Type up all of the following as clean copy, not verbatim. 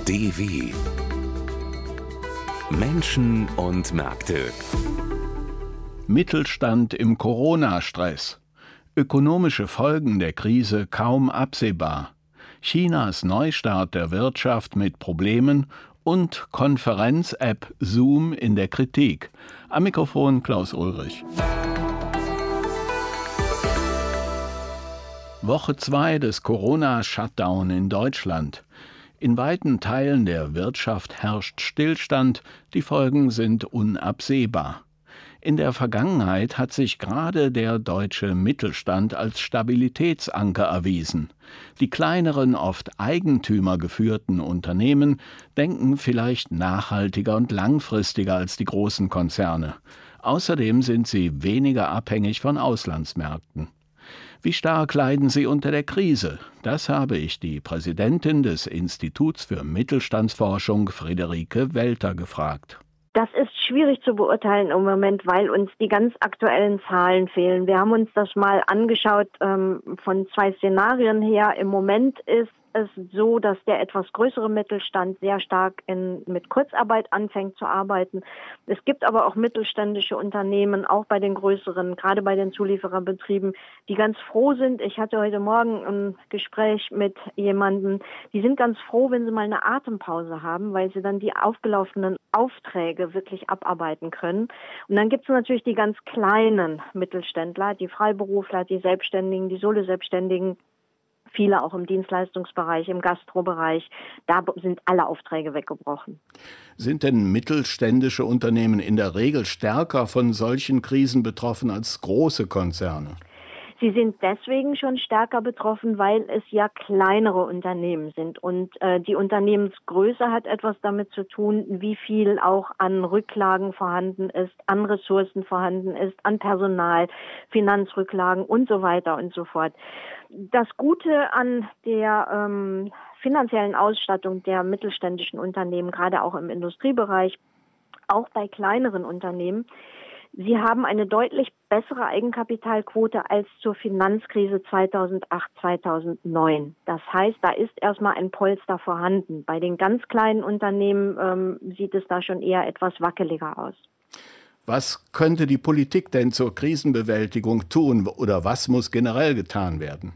DW Menschen und Märkte. Mittelstand im Corona-Stress. Ökonomische Folgen der Krise kaum absehbar. Chinas Neustart der Wirtschaft mit Problemen und Konferenz-App Zoom in der Kritik. Am Mikrofon Klaus Ulrich. Woche 2 des Corona-Shutdown in Deutschland. In weiten Teilen der Wirtschaft herrscht Stillstand, die Folgen sind unabsehbar. In der Vergangenheit hat sich gerade der deutsche Mittelstand als Stabilitätsanker erwiesen. Die kleineren, oft eigentümergeführten Unternehmen denken vielleicht nachhaltiger und langfristiger als die großen Konzerne. Außerdem sind sie weniger abhängig von Auslandsmärkten. Wie stark leiden sie unter der Krise? Das habe ich die Präsidentin des Instituts für Mittelstandsforschung, Friederike Welter, gefragt. Das ist schwierig zu beurteilen im Moment, weil uns die ganz aktuellen Zahlen fehlen. Wir haben uns das mal angeschaut von 2 Szenarien her. Im Moment ist es so, dass der etwas größere Mittelstand sehr stark mit Kurzarbeit anfängt zu arbeiten. Es gibt aber auch mittelständische Unternehmen, auch bei den größeren, gerade bei den Zuliefererbetrieben, die ganz froh sind. Ich hatte heute Morgen ein Gespräch mit jemandem, die sind ganz froh, wenn sie mal eine Atempause haben, weil sie dann die aufgelaufenen Aufträge wirklich abarbeiten können. Und dann gibt es natürlich die ganz kleinen Mittelständler, die Freiberufler, die Selbstständigen, die Solo-Selbstständigen, viele auch im Dienstleistungsbereich, im Gastrobereich. Da sind alle Aufträge weggebrochen. Sind denn mittelständische Unternehmen in der Regel stärker von solchen Krisen betroffen als große Konzerne? Sie sind deswegen schon stärker betroffen, weil es ja kleinere Unternehmen sind. Und die Unternehmensgröße hat etwas damit zu tun, wie viel auch an Rücklagen vorhanden ist, an Ressourcen vorhanden ist, an Personal, Finanzrücklagen und so weiter und so fort. Das Gute an der finanziellen Ausstattung der mittelständischen Unternehmen, gerade auch im Industriebereich, auch bei kleineren Unternehmen, sie haben eine deutlich bessere Eigenkapitalquote als zur Finanzkrise 2008, 2009. Das heißt, da ist erstmal ein Polster vorhanden. Bei den ganz kleinen Unternehmen sieht es da schon eher etwas wackeliger aus. Was könnte die Politik denn zur Krisenbewältigung tun oder was muss generell getan werden?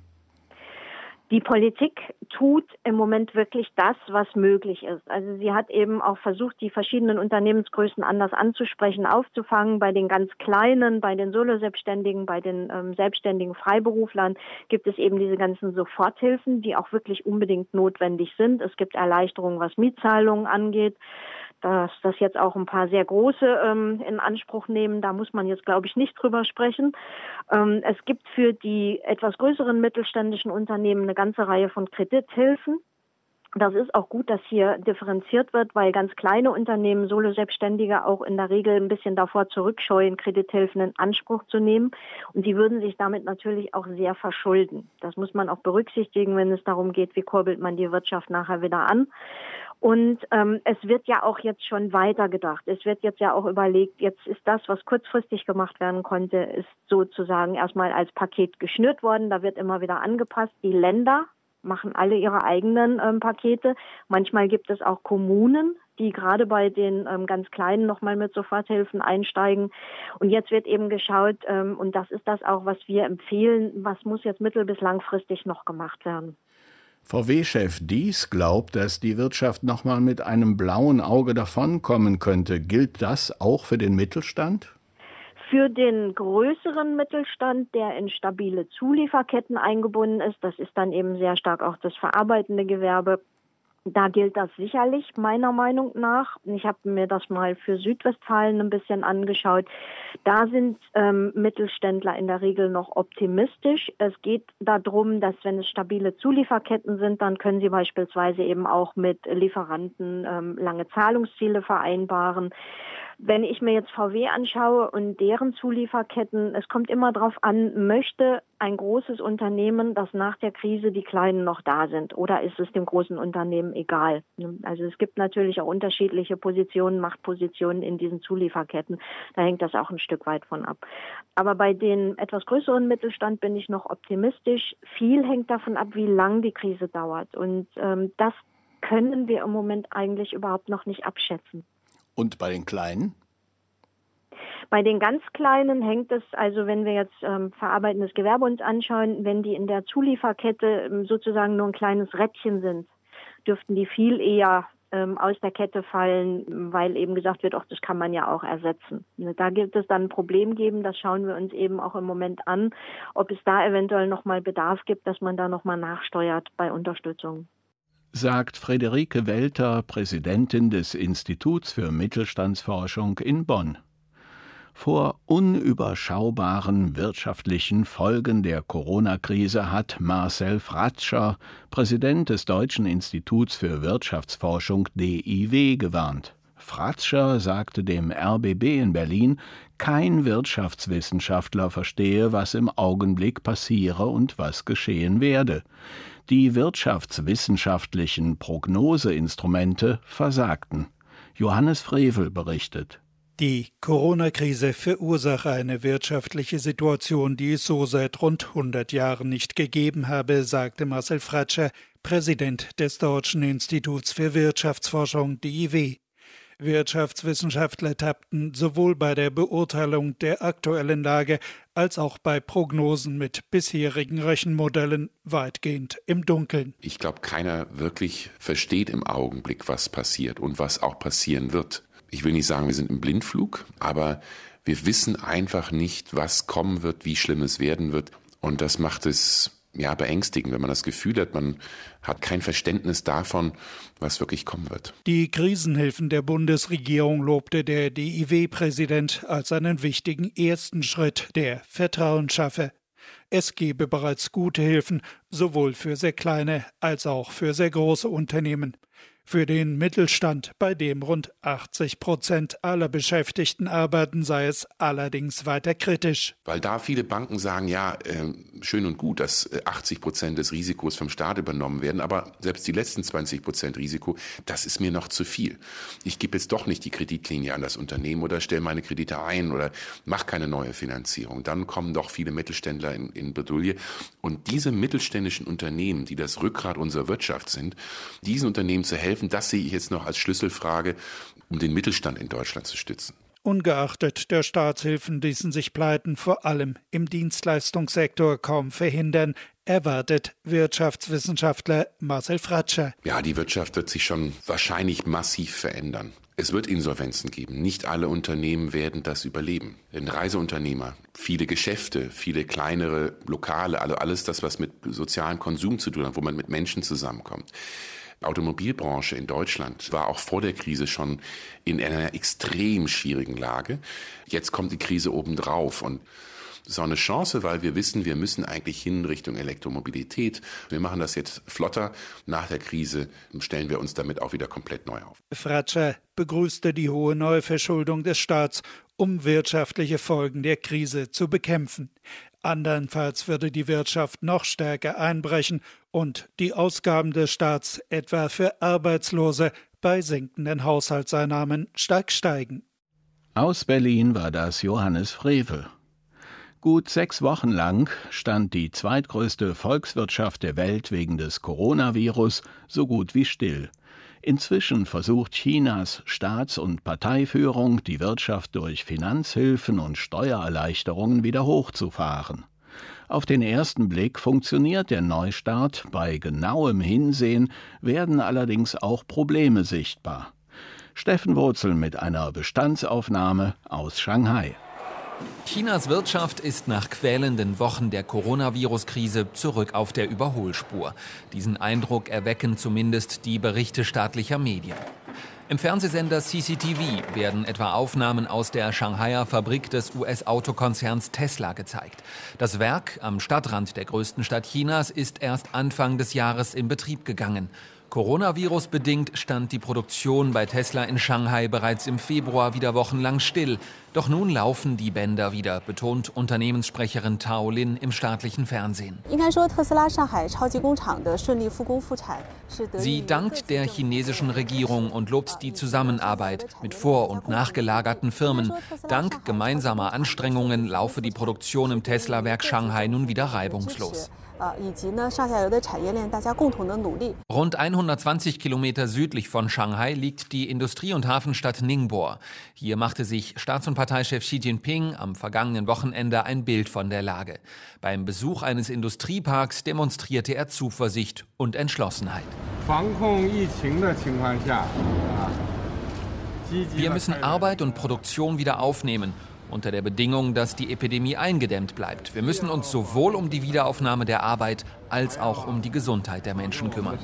Die Politik tut im Moment wirklich das, was möglich ist. Also sie hat eben auch versucht, die verschiedenen Unternehmensgrößen anders anzusprechen, aufzufangen. Bei den ganz Kleinen, bei den Solo-Selbstständigen, bei den selbstständigen Freiberuflern gibt es eben diese ganzen Soforthilfen, die auch wirklich unbedingt notwendig sind. Es gibt Erleichterungen, was Mietzahlungen angeht. Dass das jetzt auch ein paar sehr große in Anspruch nehmen, da muss man jetzt, glaube ich, nicht drüber sprechen. Es gibt für die etwas größeren mittelständischen Unternehmen eine ganze Reihe von Kredithilfen. Das ist auch gut, dass hier differenziert wird, weil ganz kleine Unternehmen, Solo-Selbstständige auch in der Regel ein bisschen davor zurückscheuen, Kredithilfen in Anspruch zu nehmen. Und sie würden sich damit natürlich auch sehr verschulden. Das muss man auch berücksichtigen, wenn es darum geht, wie kurbelt man die Wirtschaft nachher wieder an. Und es wird ja auch jetzt schon weitergedacht. Es wird jetzt ja auch überlegt, jetzt ist das, was kurzfristig gemacht werden konnte, ist sozusagen erstmal als Paket geschnürt worden. Da wird immer wieder angepasst. Die Länder machen alle ihre eigenen Pakete. Manchmal gibt es auch Kommunen, die gerade bei den ganz Kleinen nochmal mit Soforthilfen einsteigen. Und jetzt wird eben geschaut, und das ist das auch, was wir empfehlen, was muss jetzt mittel- bis langfristig noch gemacht werden. VW-Chef Diess glaubt, dass die Wirtschaft nochmal mit einem blauen Auge davonkommen könnte. Gilt das auch für den Mittelstand? Für den größeren Mittelstand, der in stabile Zulieferketten eingebunden ist, das ist dann eben sehr stark auch das verarbeitende Gewerbe, da gilt das sicherlich meiner Meinung nach. Ich habe mir das mal für Südwestfalen ein bisschen angeschaut. Da sind Mittelständler in der Regel noch optimistisch. Es geht darum, dass wenn es stabile Zulieferketten sind, dann können sie beispielsweise eben auch mit Lieferanten lange Zahlungsziele vereinbaren. Wenn ich mir jetzt VW anschaue und deren Zulieferketten, es kommt immer darauf an, möchte ein großes Unternehmen, dass nach der Krise die Kleinen noch da sind, oder ist es dem großen Unternehmen egal? Also es gibt natürlich auch unterschiedliche Positionen, Machtpositionen in diesen Zulieferketten. Da hängt das auch ein Stück weit von ab. Aber bei den etwas größeren Mittelstand bin ich noch optimistisch. Viel hängt davon ab, wie lang die Krise dauert. Und das können wir im Moment eigentlich überhaupt noch nicht abschätzen. Und bei den Kleinen? Bei den ganz Kleinen hängt es, also wenn wir jetzt verarbeitendes Gewerbe uns anschauen, wenn die in der Zulieferkette sozusagen nur ein kleines Rädchen sind, dürften die viel eher aus der Kette fallen, weil eben gesagt wird, ach, das kann man ja auch ersetzen. Da gibt es dann ein Problem geben, das schauen wir uns eben auch im Moment an, ob es da eventuell nochmal Bedarf gibt, dass man da nochmal nachsteuert bei Unterstützung. Sagt Friederike Welter, Präsidentin des Instituts für Mittelstandsforschung in Bonn. Vor unüberschaubaren wirtschaftlichen Folgen der Corona-Krise hat Marcel Fratscher, Präsident des Deutschen Instituts für Wirtschaftsforschung DIW, gewarnt. Fratscher sagte dem RBB in Berlin, kein Wirtschaftswissenschaftler verstehe, was im Augenblick passiere und was geschehen werde. Die wirtschaftswissenschaftlichen Prognoseinstrumente versagten. Johannes Frevel berichtet. Die Corona-Krise verursache eine wirtschaftliche Situation, die es so seit rund 100 Jahren nicht gegeben habe, sagte Marcel Fratscher, Präsident des Deutschen Instituts für Wirtschaftsforschung DIW. Wirtschaftswissenschaftler tappten sowohl bei der Beurteilung der aktuellen Lage als auch bei Prognosen mit bisherigen Rechenmodellen weitgehend im Dunkeln. Ich glaube, keiner wirklich versteht im Augenblick, was passiert und was auch passieren wird. Ich will nicht sagen, wir sind im Blindflug, aber wir wissen einfach nicht, was kommen wird, wie schlimm es werden wird. Und das macht es beängstigend, wenn man das Gefühl hat, man hat kein Verständnis davon, was wirklich kommen wird. Die Krisenhilfen der Bundesregierung lobte der DIW-Präsident als einen wichtigen ersten Schritt, der Vertrauen schaffe. Es gebe bereits gute Hilfen, sowohl für sehr kleine als auch für sehr große Unternehmen. Für den Mittelstand, bei dem rund 80% aller Beschäftigten arbeiten, sei es allerdings weiter kritisch. Weil da viele Banken sagen, schön und gut, dass 80% des Risikos vom Staat übernommen werden, aber selbst die letzten 20% Risiko, das ist mir noch zu viel. Ich gebe jetzt doch nicht die Kreditlinie an das Unternehmen oder stelle meine Kredite ein oder mache keine neue Finanzierung. Dann kommen doch viele Mittelständler in Bredouille. Und diese mittelständischen Unternehmen, die das Rückgrat unserer Wirtschaft sind, diesen Unternehmen zu helfen, das sehe ich jetzt noch als Schlüsselfrage, um den Mittelstand in Deutschland zu stützen. Ungeachtet der Staatshilfen ließen sich Pleiten vor allem im Dienstleistungssektor kaum verhindern, erwartet Wirtschaftswissenschaftler Marcel Fratscher. Ja, die Wirtschaft wird sich schon wahrscheinlich massiv verändern. Es wird Insolvenzen geben. Nicht alle Unternehmen werden das überleben. Denn Reiseunternehmer, viele Geschäfte, viele kleinere Lokale, also alles das, was mit sozialem Konsum zu tun hat, wo man mit Menschen zusammenkommt. Automobilbranche in Deutschland war auch vor der Krise schon in einer extrem schwierigen Lage. Jetzt kommt die Krise obendrauf und das ist auch eine Chance, weil wir wissen, wir müssen eigentlich hin Richtung Elektromobilität. Wir machen das jetzt flotter. Nach der Krise stellen wir uns damit auch wieder komplett neu auf. Fratscher begrüßte die hohe Neuverschuldung des Staats, um wirtschaftliche Folgen der Krise zu bekämpfen. Andernfalls würde die Wirtschaft noch stärker einbrechen und die Ausgaben des Staats, etwa für Arbeitslose, bei sinkenden Haushaltseinnahmen stark steigen. Aus Berlin war das Johannes Frevel. Gut 6 Wochen lang stand die zweitgrößte Volkswirtschaft der Welt wegen des Coronavirus so gut wie still. Inzwischen versucht Chinas Staats- und Parteiführung, die Wirtschaft durch Finanzhilfen und Steuererleichterungen wieder hochzufahren. Auf den ersten Blick funktioniert der Neustart, bei genauem Hinsehen werden allerdings auch Probleme sichtbar. Steffen Wurzel mit einer Bestandsaufnahme aus Shanghai. Chinas Wirtschaft ist nach quälenden Wochen der Coronavirus-Krise zurück auf der Überholspur. Diesen Eindruck erwecken zumindest die Berichte staatlicher Medien. Im Fernsehsender CCTV werden etwa Aufnahmen aus der Shanghaier Fabrik des US-Autokonzerns Tesla gezeigt. Das Werk am Stadtrand der größten Stadt Chinas ist erst Anfang des Jahres in Betrieb gegangen. Coronavirus-bedingt stand die Produktion bei Tesla in Shanghai bereits im Februar wieder wochenlang still. Doch nun laufen die Bänder wieder, betont Unternehmenssprecherin Tao Lin im staatlichen Fernsehen. Sie dankt der chinesischen Regierung und lobt die Zusammenarbeit mit vor- und nachgelagerten Firmen. Dank gemeinsamer Anstrengungen laufe die Produktion im Tesla-Werk Shanghai nun wieder reibungslos. Rund 120 Kilometer südlich von Shanghai liegt die Industrie- und Hafenstadt Ningbo. Hier machte sich Staats- und Parteichef Xi Jinping am vergangenen Wochenende ein Bild von der Lage. Beim Besuch eines Industrieparks demonstrierte er Zuversicht und Entschlossenheit. Wir müssen Arbeit und Produktion wieder aufnehmen, unter der Bedingung, dass die Epidemie eingedämmt bleibt. Wir müssen uns sowohl um die Wiederaufnahme der Arbeit als auch um die Gesundheit der Menschen kümmern.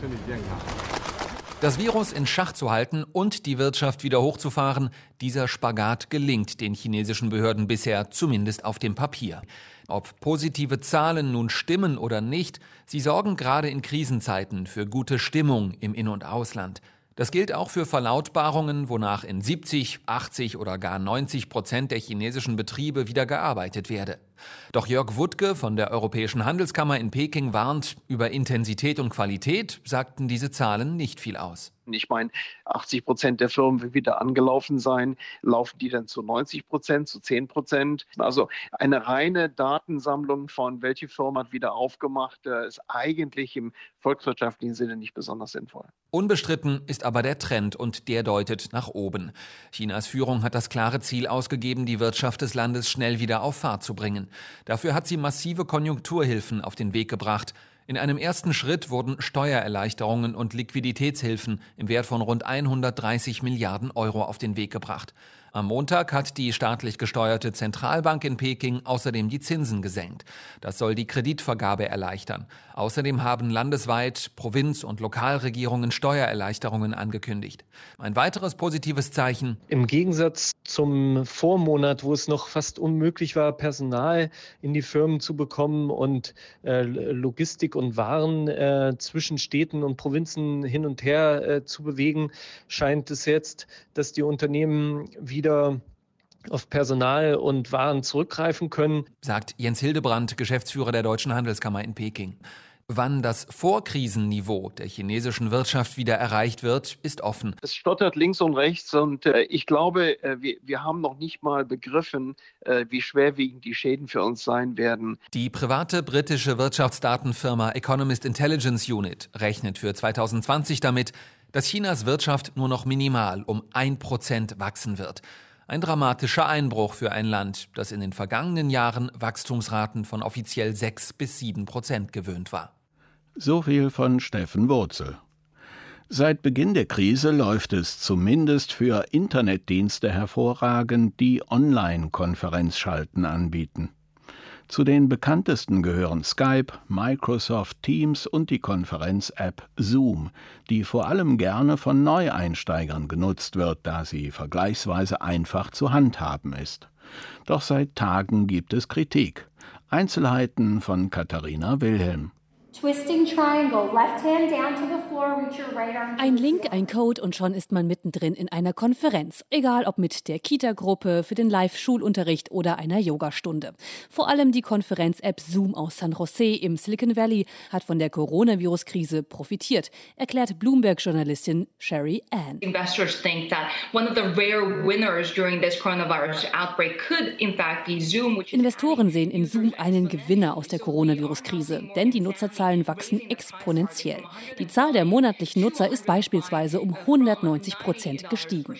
Das Virus in Schach zu halten und die Wirtschaft wieder hochzufahren, dieser Spagat gelingt den chinesischen Behörden bisher, zumindest auf dem Papier. Ob positive Zahlen nun stimmen oder nicht, sie sorgen gerade in Krisenzeiten für gute Stimmung im In- und Ausland. Das gilt auch für Verlautbarungen, wonach in 70, 80 oder gar 90% der chinesischen Betriebe wieder gearbeitet werde. Doch Jörg Wuttke von der Europäischen Handelskammer in Peking warnt, über Intensität und Qualität sagten diese Zahlen nicht viel aus. Ich meine, 80% der Firmen will wieder angelaufen sein. Laufen die dann zu 90%, zu 10%? Also eine reine Datensammlung von welche Firma hat wieder aufgemacht, ist eigentlich im volkswirtschaftlichen Sinne nicht besonders sinnvoll. Unbestritten ist aber der Trend und der deutet nach oben. Chinas Führung hat das klare Ziel ausgegeben, die Wirtschaft des Landes schnell wieder auf Fahrt zu bringen. Dafür hat sie massive Konjunkturhilfen auf den Weg gebracht. In einem ersten Schritt wurden Steuererleichterungen und Liquiditätshilfen im Wert von rund 130 Milliarden Euro auf den Weg gebracht. Am Montag hat die staatlich gesteuerte Zentralbank in Peking außerdem die Zinsen gesenkt. Das soll die Kreditvergabe erleichtern. Außerdem haben landesweit Provinz- und Lokalregierungen Steuererleichterungen angekündigt. Ein weiteres positives Zeichen: Im Gegensatz zum Vormonat, wo es noch fast unmöglich war, Personal in die Firmen zu bekommen und Logistik und Waren zwischen Städten und Provinzen hin und her zu bewegen, scheint es jetzt, dass die Unternehmen wieder auf Personal und Waren zurückgreifen können, sagt Jens Hildebrandt, Geschäftsführer der Deutschen Handelskammer in Peking. Wann das Vorkrisenniveau der chinesischen Wirtschaft wieder erreicht wird, ist offen. Es stottert links und rechts und ich glaube, wir haben noch nicht mal begriffen, wie schwerwiegend die Schäden für uns sein werden. Die private britische Wirtschaftsdatenfirma Economist Intelligence Unit rechnet für 2020 damit, dass Chinas Wirtschaft nur noch minimal um 1% wachsen wird. Ein dramatischer Einbruch für ein Land, das in den vergangenen Jahren Wachstumsraten von offiziell 6-7% gewöhnt war. So viel von Steffen Wurzel. Seit Beginn der Krise läuft es zumindest für Internetdienste hervorragend, die Online-Konferenzschalten anbieten. Zu den bekanntesten gehören Skype, Microsoft Teams und die Konferenz-App Zoom, die vor allem gerne von Neueinsteigern genutzt wird, da sie vergleichsweise einfach zu handhaben ist. Doch seit Tagen gibt es Kritik. Einzelheiten von Katharina Wilhelm. Twisting triangle, left hand down to the floor, reach your right arm. Ein Link, ein Code und schon ist man mittendrin in einer Konferenz. Egal ob mit der Kita-Gruppe, für den Live-Schulunterricht oder einer Yogastunde. Vor allem die Konferenz-App Zoom aus San Jose im Silicon Valley hat von der Coronavirus-Krise profitiert, erklärt Bloomberg-Journalistin Sherry Ann. Investors think that one of the rare winners during this coronavirus outbreak could in fact be Zoom. Investoren sehen in Zoom einen Gewinner aus der Coronavirus-Krise, denn die Nutzerzahlen wachsen exponentiell. Die Zahl der monatlichen Nutzer ist beispielsweise um 190% gestiegen.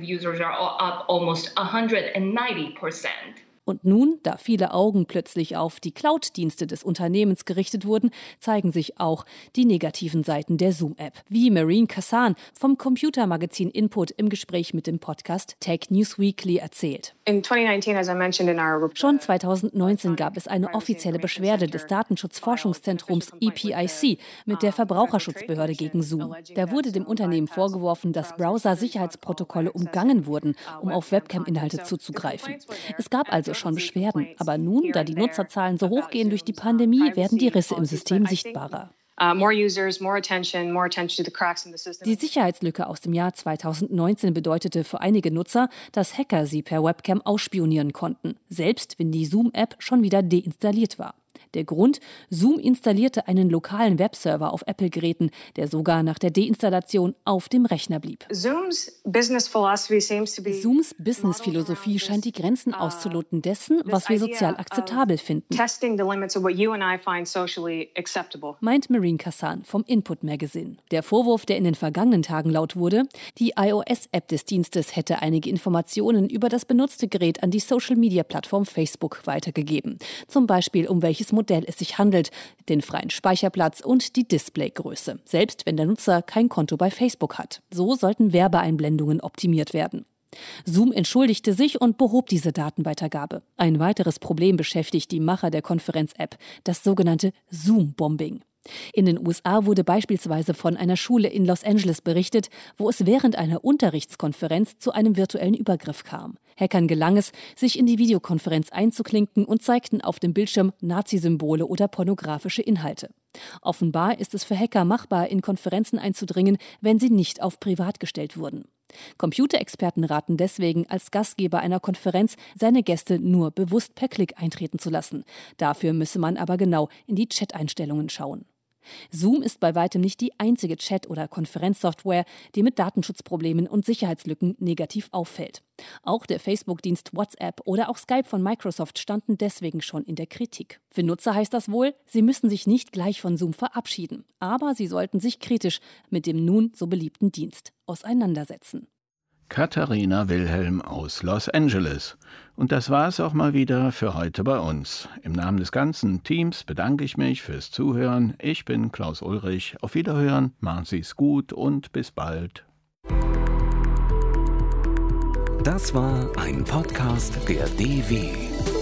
Und nun, da viele Augen plötzlich auf die Cloud-Dienste des Unternehmens gerichtet wurden, zeigen sich auch die negativen Seiten der Zoom-App. Wie Marine Kassan vom Computermagazin Input im Gespräch mit dem Podcast Tech News Weekly erzählt. Schon 2019 gab es eine offizielle Beschwerde des Datenschutzforschungszentrums EPIC mit der Verbraucherschutzbehörde gegen Zoom. Da wurde dem Unternehmen vorgeworfen, dass Browser-Sicherheitsprotokolle umgangen wurden, um auf Webcam-Inhalte zuzugreifen. Es gab also schon Beschwerden, aber nun, da die Nutzerzahlen so hoch gehen durch die Pandemie, werden die Risse im System sichtbarer. Die Sicherheitslücke aus dem Jahr 2019 bedeutete für einige Nutzer, dass Hacker sie per Webcam ausspionieren konnten, selbst wenn die Zoom-App schon wieder deinstalliert war. Der Grund? Zoom installierte einen lokalen Webserver auf Apple-Geräten, der sogar nach der Deinstallation auf dem Rechner blieb. Zooms Business-Philosophie scheint die Grenzen auszuloten dessen, was wir sozial akzeptabel finden, meint Marine Kassan vom Input Magazine. Der Vorwurf, der in den vergangenen Tagen laut wurde, die iOS-App des Dienstes hätte einige Informationen über das benutzte Gerät an die Social-Media-Plattform Facebook weitergegeben. Zum Beispiel, um welches Modell es sich handelt, den freien Speicherplatz und die Displaygröße, selbst wenn der Nutzer kein Konto bei Facebook hat. So sollten Werbeeinblendungen optimiert werden. Zoom entschuldigte sich und behob diese Datenweitergabe. Ein weiteres Problem beschäftigt die Macher der Konferenz-App, das sogenannte Zoom-Bombing. In den USA wurde beispielsweise von einer Schule in Los Angeles berichtet, wo es während einer Unterrichtskonferenz zu einem virtuellen Übergriff kam. Hackern gelang es, sich in die Videokonferenz einzuklinken und zeigten auf dem Bildschirm Nazi-Symbole oder pornografische Inhalte. Offenbar ist es für Hacker machbar, in Konferenzen einzudringen, wenn sie nicht auf privat gestellt wurden. Computerexperten raten deswegen, als Gastgeber einer Konferenz seine Gäste nur bewusst per Klick eintreten zu lassen. Dafür müsse man aber genau in die Chat-Einstellungen schauen. Zoom ist bei weitem nicht die einzige Chat- oder Konferenzsoftware, die mit Datenschutzproblemen und Sicherheitslücken negativ auffällt. Auch der Facebook-Dienst WhatsApp oder auch Skype von Microsoft standen deswegen schon in der Kritik. Für Nutzer heißt das wohl, sie müssen sich nicht gleich von Zoom verabschieden, aber sie sollten sich kritisch mit dem nun so beliebten Dienst auseinandersetzen. Katharina Wilhelm aus Los Angeles. Und das war es auch mal wieder für heute bei uns. Im Namen des ganzen Teams bedanke ich mich fürs Zuhören. Ich bin Klaus Ulrich. Auf Wiederhören, machen Sie es gut und bis bald. Das war ein Podcast der DW.